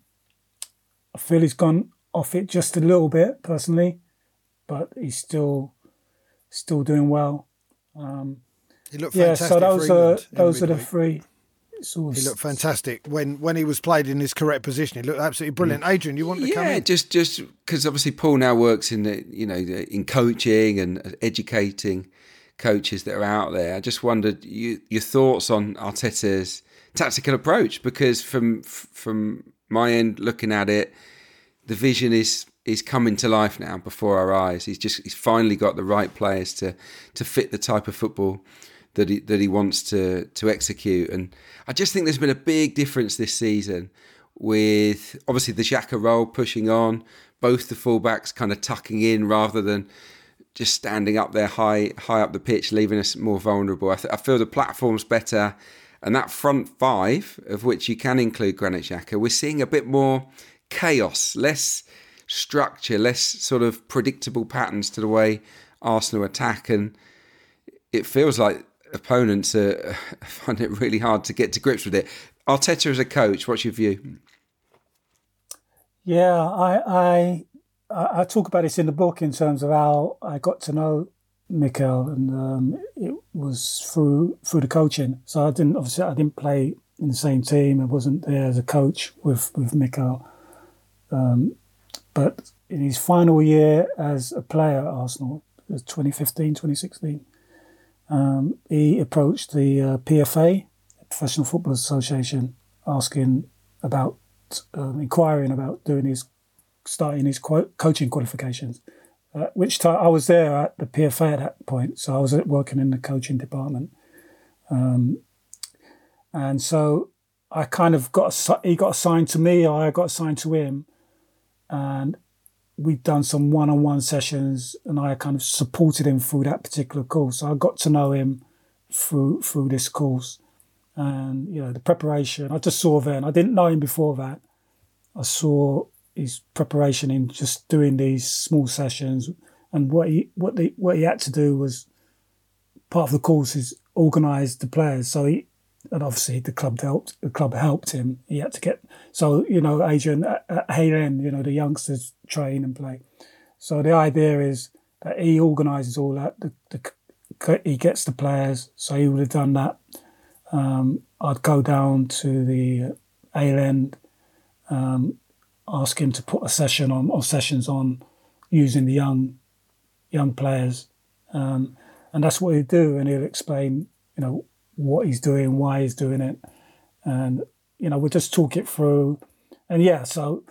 I feel he's gone off it just a little bit, personally. But he's still still doing well. Um, he looked yeah, fantastic. so those for are England those are the midweek. three. Sort of He looked fantastic when when he was played in his correct position. He looked absolutely brilliant. Adrian, you want to yeah, come in? just just because obviously Paul now works in the, you know, in coaching and educating coaches that are out there. I just wondered you, your thoughts on Arteta's tactical approach, because from from my end looking at it, the vision is is coming to life now before our eyes. He's just he's finally got the right players to to fit the type of football that he that he wants to to execute. And I just think there's been a big difference this season with obviously the Xhaka role pushing on, both the fullbacks kind of tucking in rather than just standing up there high high up the pitch, leaving us more vulnerable. I, th- I feel the platform's better, and that front five, of which you can include Granit Xhaka, we're seeing a bit more chaos, less structure, less sort of predictable patterns to the way Arsenal attack, and it feels like opponents are, find it really hard to get to grips with it. Arteta as a coach, what's your view? Yeah, I, I I talk about this in the book in terms of how I got to know Mikel, and um, it was through through the coaching. So I didn't obviously I didn't play in the same team. I wasn't there as a coach with with Mikel. Um, but in his final year as a player at Arsenal, it was twenty fifteen, twenty sixteen, um, he approached the uh, P F A, Professional Football Association, asking about, um, inquiring about doing his, starting his co- coaching qualifications. At which time I was there at the P F A at that point, so I was working in the coaching department. Um, and so I kind of got, he got assigned to me, or I got assigned to him. And we'd done some one-on-one sessions, and I kind of supported him through that particular course. So I got to know him through through this course, and you know the preparation. I just saw then. I didn't know him before that. I saw his preparation in just doing these small sessions, and what he what the what he had to do was part of the course is organise the players. So he. And obviously the club helped. The club helped him. He had to get so you know Adrian at, at Hayden, you know the youngsters train and play. So the idea is that he organises all that. The, the, he gets the players. So he would have done that. Um, I'd go down to the A-Land, um, ask him to put a session on or sessions on using the young young players, um, and that's what he'd do. And he'll explain, you know. What he's doing, why he's doing it, and you know we'll just talk it through. And yeah, so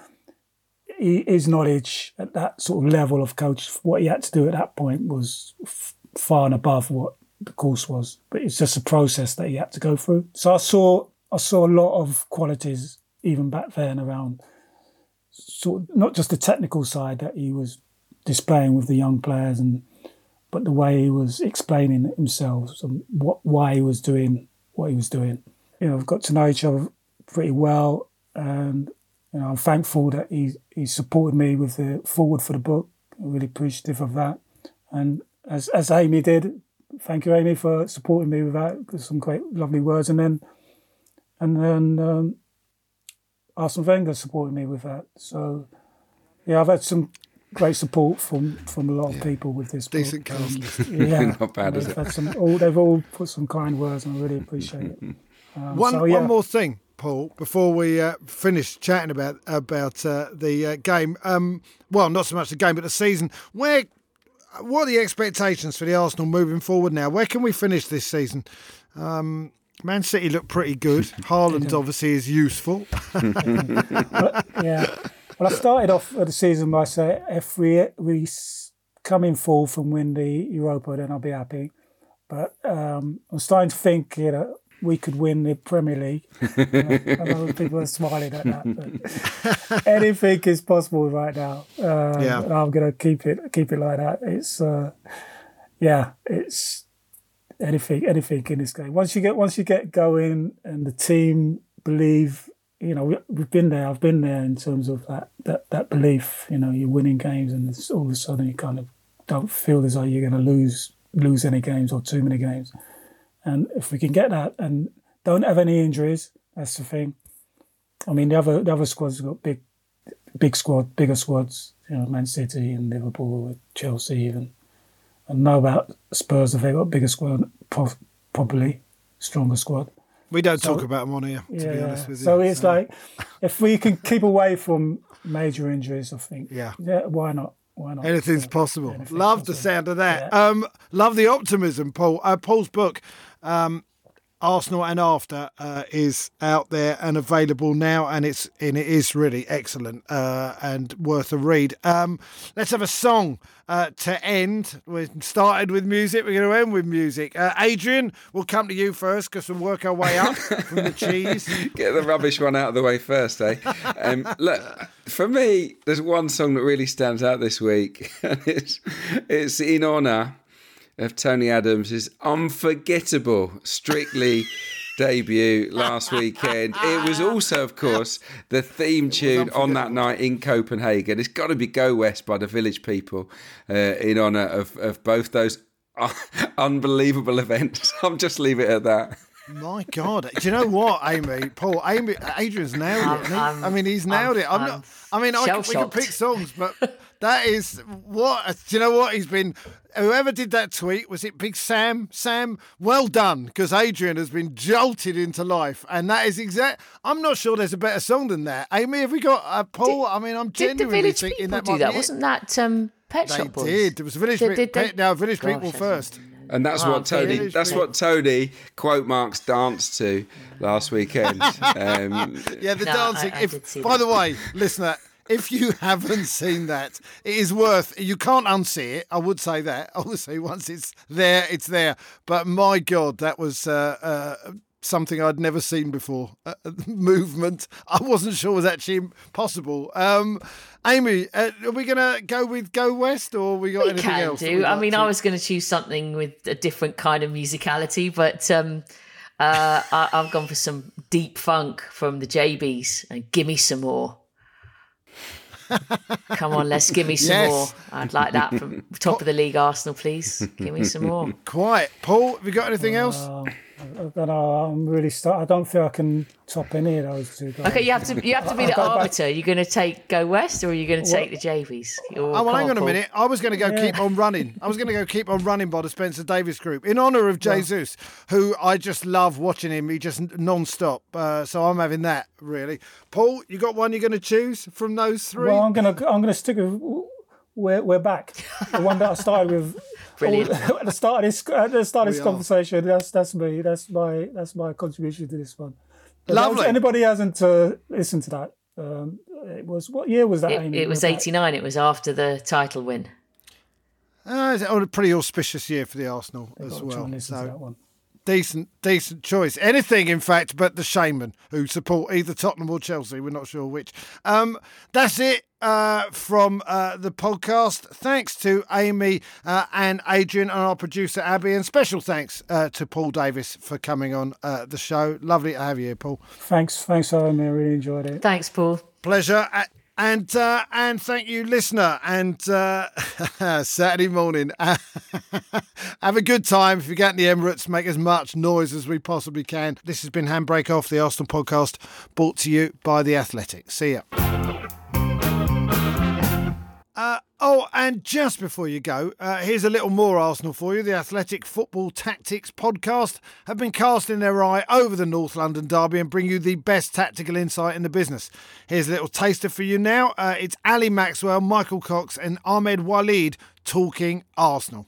he, his knowledge at that sort of level of coach, what he had to do at that point was f- far and above what the course was. But it's just a process that he had to go through. So I saw I saw a lot of qualities even back then around sort of, not just the technical side that he was displaying with the young players, and but the way he was explaining himself and what why he was doing what he was doing. You know, we've got to know each other pretty well, and you know, I'm thankful that he he supported me with the forward for the book. I'm really appreciative of that. And as as Amy did, thank you, Amy, for supporting me with that. With some great, lovely words, and then and then um, Arsene Wenger supported me with that. So yeah, I've had some great support from, from a lot of yeah. people with this book. Decent cast. Um, yeah, not bad, is they've it? Had some, all, they've all put some kind words, and I really appreciate it. Um, one so, yeah. one more thing, Paul, before we uh, finish chatting about about uh, the uh, game. Um, well, not so much the game, but the season. Where, what are the expectations for the Arsenal moving forward now? Where can we finish this season? Um, Man City look pretty good. Haaland obviously is useful. But, yeah. Well, I started off the season by saying if we we come in fourth and win the Europa, then I'll be happy. But um, I'm starting to think, you know, we could win the Premier League. You know, I know people are smiling at that, but anything is possible right now. Um, yeah. And I'm going to keep it keep it like that. It's uh, yeah, it's anything anything in this game. Once you get once you get going and the team believe. You know, we, we've been there. I've been there in terms of that, that, that belief. You know, you're winning games, and it's all of a sudden you kind of don't feel as though you're going to lose lose any games or too many games. And if we can get that and don't have any injuries, that's the thing. I mean, the other the other squads have got big big squad, bigger squads. You know, Man City and Liverpool, Chelsea, even. I know about Spurs. If they've got a bigger squad, probably stronger squad. We don't so, talk about them on here, to yeah, be honest with you. So it's so. like, if we can keep away from major injuries, I think, yeah, yeah why not? Why not? Anything's so, possible. anything's love possible. the sound of that. Yeah. Um, love the optimism, Paul. Uh, Paul's book, um, Arsenal and After, uh, is out there and available now, and it's and it is really excellent uh, and worth a read. Um, let's have a song uh, to end. We started with music. We're going to end with music. Uh, Adrian, we'll come to you first because we'll work our way up from the cheese. Get the rubbish one out of the way first, eh? Um, look, for me, there's one song that really stands out this week, and it's it's in honour of Tony Adams' unforgettable Strictly debut last weekend. It was also, of course, the theme tune on that night in Copenhagen. It's got to be Go West by the Village People uh, in honour of, of both those unbelievable events. I'll just leave it at that. My God, do you know what, Amy? Paul, Amy, Adrian's nailed it. hasn't he? I'm- I mean, he's nailed I'm- it. I'm I'm not. I mean, I can, we can shell-shocked. pick songs, but that is what. Do you know what he's been? Whoever did that tweet, was it Big Sam? Sam, well done, because Adrian has been jolted into life, and that is exact. I'm not sure there's a better song than that. Amy, have we got uh, Paul? I mean, I'm Did the genuinely Village thinking People that do might that? be Wasn't that um, Pet it. Shop They Boys? did. There was Village Did- People. did they- Now Village Gosh, People that's first. And that's Oh, what Tony. Village That's People. what Tony quote marks danced to last weekend. Um, Yeah, the No, dancing. I- I if, did see by that. the way, listener, if you haven't seen that, it is worth. You can't unsee it. I would say that. I would say once it's there, it's there. But my God, that was uh, uh, something I'd never seen before. Uh, movement. I wasn't sure was actually possible. Um, Amy, uh, are we going to go with Go West, or we got We anything can else? that do. we'd I like mean, to- I was going to choose something with a different kind of musicality, but um, uh, I, I've gone for some deep funk from the J Bs and Gimme Some More. Come on, let's give me some Yes. more. I'd like that from top of the league, Arsenal, please. Give me some more. Quiet. Paul, have you got anything else? Uh, I don't know. I'm really start. I don't feel I can top any of those two guys. Okay, you have to you have to be I- I the go back- arbiter. You're going to take Go West, or are you going to take the J Vs? Or- Oh, well, come hang on a Paul. minute. I was going to go Yeah. keep on running. I was going to go keep on running by the Spencer Davis group in honour of Jesus, who I just love watching him. He just non-stop. Uh, so I'm having that, really. Paul, you got one you're going to choose from those three? Well, I'm gonna I'm gonna stick with we're we're back. The one that I started with. Brilliant. all- at the start of this at the start of We this are. conversation. That's that's me. That's my that's my contribution to this one. But Lovely. if anybody hasn't uh, listened to that, um, it was what year was that? It, Amy? it was We're back. eighty-nine. It was after the title win. Uh, it's a pretty auspicious year for the Arsenal I've as got to try well. and listen to So that one. Decent, decent choice. Anything, in fact, but the Shaman, who support either Tottenham or Chelsea. We're not sure which. Um, that's it uh, from uh, the podcast. Thanks to Amy uh, and Adrian and our producer, Abby. And special thanks uh, to Paul Davis for coming on uh, the show. Lovely to have you here, Paul. Thanks, thanks for having me. I really enjoyed it. Thanks, Paul. Pleasure. And uh, and thank you, listener. And uh, Saturday morning, have a good time. If you get in the Emirates, make as much noise as we possibly can. This has been Handbrake Off, the Arsenal podcast, brought to you by The Athletic. See ya. Uh, oh, and just before you go, uh, here's a little more Arsenal for you. The Athletic Football Tactics podcast have been casting their eye over the North London derby and bring you the best tactical insight in the business. Here's a little taster for you now. Uh, it's Ali Maxwell, Michael Cox and Ahmed Waleed talking Arsenal.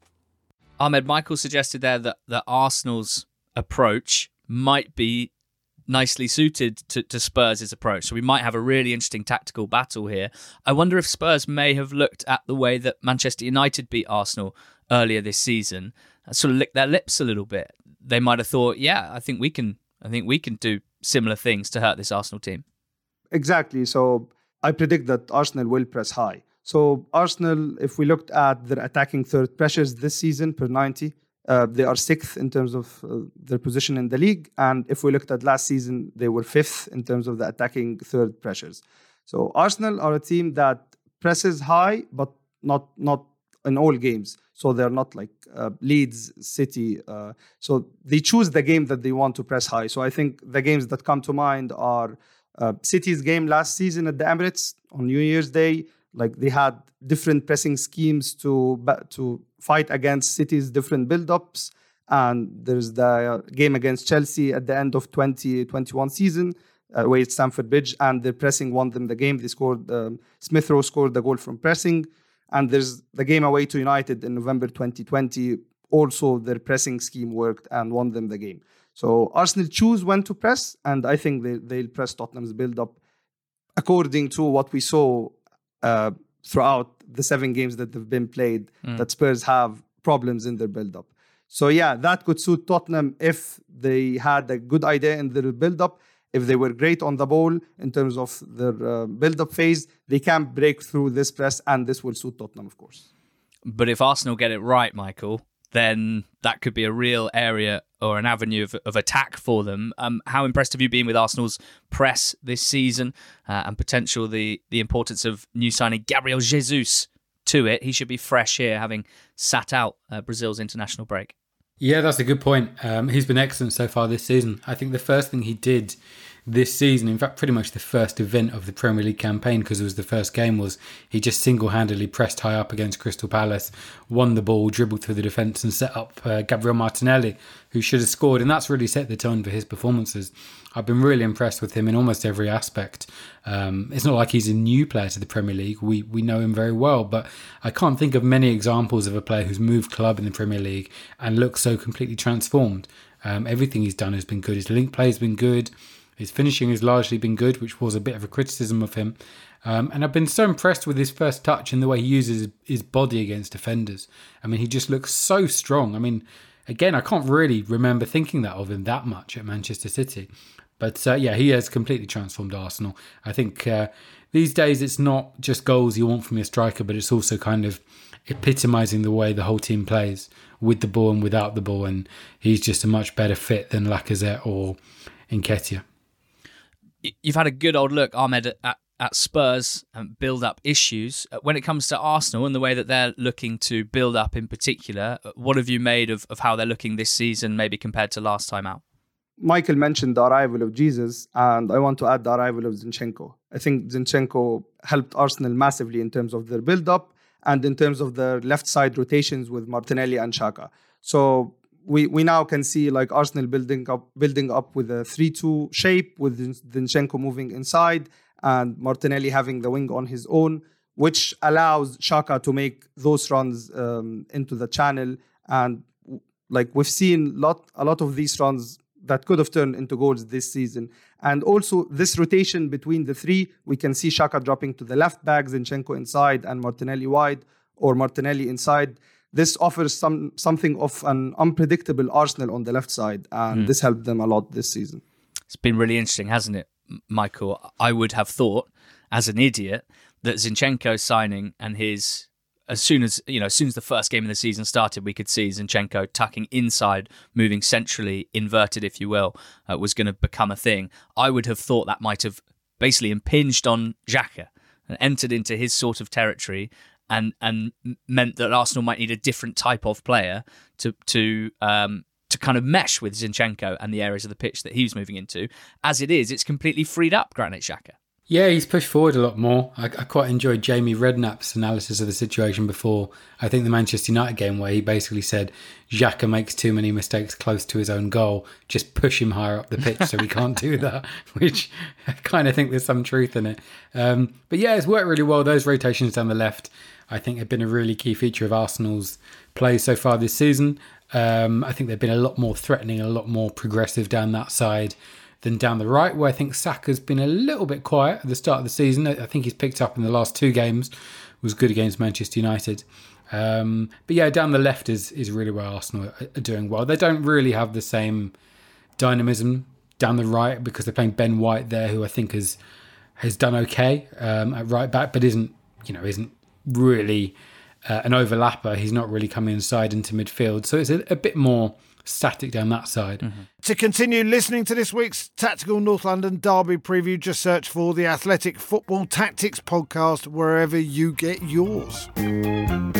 Ahmed, Michael suggested there that, that Arsenal's approach might be nicely suited to, to Spurs' approach. So we might have a really interesting tactical battle here. I wonder if Spurs may have looked at the way that Manchester United beat Arsenal earlier this season and sort of licked their lips a little bit. They might have thought, yeah, I think we can I think we can do similar things to hurt this Arsenal team. Exactly. So I predict that Arsenal will press high. So Arsenal, if we looked at their attacking third pressures this season per ninety, Uh, they are sixth in terms of uh, their position in the league. And if we looked at last season, they were fifth in terms of the attacking third pressures. So Arsenal are a team that presses high, but not not in all games. So they're not like uh, Leeds, City. Uh, so they choose the game that they want to press high. So I think the games that come to mind are uh, City's game last season at the Emirates on New Year's Day. Like they had different pressing schemes to to fight against City's different build-ups. And there's the game against Chelsea at the end of twenty twenty-one season, uh, away at Stamford Bridge, and their pressing won them the game. They scored, um, Smith Rowe scored the goal from pressing. And there's the game away to United in November twenty twenty. Also, their pressing scheme worked and won them the game. So Arsenal choose when to press, and I think they, they'll press Tottenham's build-up according to what we saw Uh, throughout the seven games that have been played, mm. that Spurs have problems in their build-up. So yeah, that could suit Tottenham if they had a good idea in their build-up. If they were great on the ball in terms of their uh, build-up phase, they can break through this press, and this will suit Tottenham, of course. But if Arsenal get it right, Michael, then that could be a real area or an avenue of, of attack for them. Um, how impressed have you been with Arsenal's press this season uh, and potential the the importance of new signing Gabriel Jesus to it? He should be fresh here, having sat out uh, Brazil's international break. Yeah, that's a good point. Um, he's been excellent so far this season. I think the first thing he did this season, in fact, pretty much the first event of the Premier League campaign, because it was the first game, was he just single-handedly pressed high up against Crystal Palace, won the ball, dribbled through the defence and set up uh, Gabriel Martinelli, who should have scored. And that's really set the tone for his performances. I've been really impressed with him in almost every aspect. Um, it's not like he's a new player to the Premier League. We we know him very well, but I can't think of many examples of a player who's moved club in the Premier League and looks so completely transformed. Um, everything he's done has been good. His link play has been good. His finishing has largely been good, which was a bit of a criticism of him. Um, and I've been so impressed with his first touch and the way he uses his body against defenders. I mean, he just looks so strong. I mean, again, I can't really remember thinking that of him that much at Manchester City. But uh, yeah, he has completely transformed Arsenal. I think uh, these days it's not just goals you want from your striker, but it's also kind of epitomising the way the whole team plays with the ball and without the ball. And he's just a much better fit than Lacazette or Nketiah. You've had a good old look, Ahmed, at, at Spurs and build-up issues. When it comes to Arsenal and the way that they're looking to build up in particular, what have you made of, of how they're looking this season, maybe compared to last time out? Michael mentioned the arrival of Jesus, and I want to add the arrival of Zinchenko. I think Zinchenko helped Arsenal massively in terms of their build-up and in terms of their left-side rotations with Martinelli and Xhaka. So we we now can see like Arsenal building up building up with a three two shape, with Zinchenko moving inside and Martinelli having the wing on his own, which allows Xhaka to make those runs um, into the channel. And like we've seen lot a lot of these runs that could have turned into goals this season. And also this rotation between the three, we can see Xhaka dropping to the left back, Zinchenko inside and Martinelli wide, or Martinelli inside. this offers some something of an unpredictable Arsenal on the left side, and Mm. this helped them a lot this season. It's been really interesting, hasn't it, M- Michael? I would have thought, as an idiot, that Zinchenko signing and his as soon as you know, as soon as the first game of the season started, we could see Zinchenko tucking inside, moving centrally, inverted, if you will, uh, was going to become a thing. I would have thought that might have basically impinged on Xhaka and entered into his sort of territory, and and meant that Arsenal might need a different type of player to to um, to kind of mesh with Zinchenko and the areas of the pitch that he was moving into. As it is, it's completely freed up Granit Xhaka. Yeah, he's pushed forward a lot more. I, I quite enjoyed Jamie Redknapp's analysis of the situation before, I think, the Manchester United game, where he basically said Xhaka makes too many mistakes close to his own goal. Just push him higher up the pitch so he can't do that, which I kind of think there's some truth in it. Um, but yeah, it's worked really well. Those rotations down the left, I think, have been a really key feature of Arsenal's play so far this season. Um, I think they've been a lot more threatening, a lot more progressive down that side than down the right, where I think Saka's been a little bit quiet at the start of the season. I think he's picked up in the last two games, was good against Manchester United. Um, but yeah, down the left is is really where Arsenal are doing well. They don't really have the same dynamism down the right because they're playing Ben White there, who I think has has done okay um, at right back, but isn't you know isn't really uh, an overlapper. He's not really coming inside into midfield, so it's a, a bit more static down that side. Mm-hmm. To continue listening to this week's Tactical North London Derby preview, just search for the Athletic Football Tactics podcast wherever you get yours.